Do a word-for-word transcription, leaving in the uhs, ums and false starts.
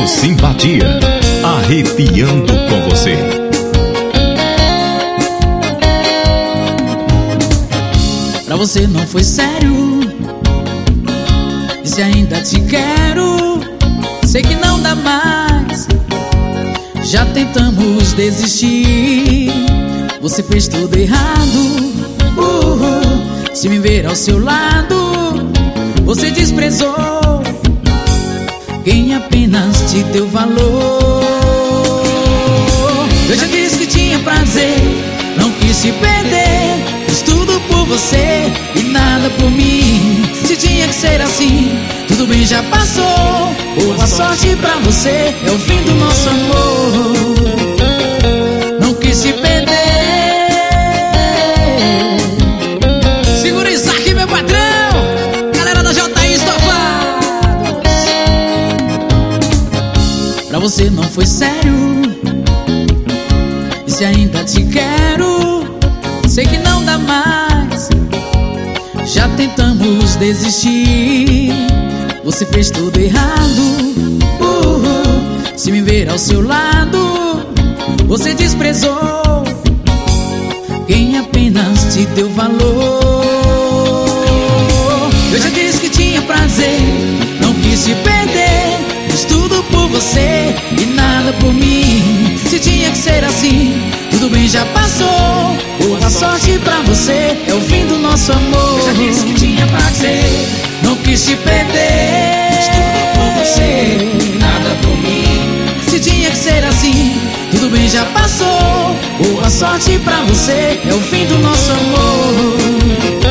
simpatia, arrepiando com você. Pra você não foi sério, e se ainda te quero, sei que não dá mais. Já tentamos desistir, você fez tudo errado. uh, Se me ver ao seu lado, você desprezou quem apenas te deu valor. Eu já disse que tinha prazer, não quis se perder. Fiz tudo por você e nada por mim. Se tinha que ser assim, tudo bem, já passou. Boa sorte pra você, é o fim do nosso amor. Não quis se perder. Segura isso aqui, meu patrão. Galera da J I Estofados. Pra você não foi sério, e se ainda te quero, sei que não dá mais. Já tentamos desistir, você fez tudo errado. uh, Se me ver ao seu lado, você desprezou quem apenas te deu valor. Eu já disse que tinha prazer, não quis te perder. Fiz tudo por você e nada por mim. Se tinha que ser assim, tudo bem, já passou. Boa sorte pra você, é o fim do nosso amor. Eu já disse que tinha prazer, não quis te perder. Fiz tudo por você e nada por mim. Se tinha que ser assim, tudo bem, já passou. Boa sorte pra você, é o fim do nosso amor.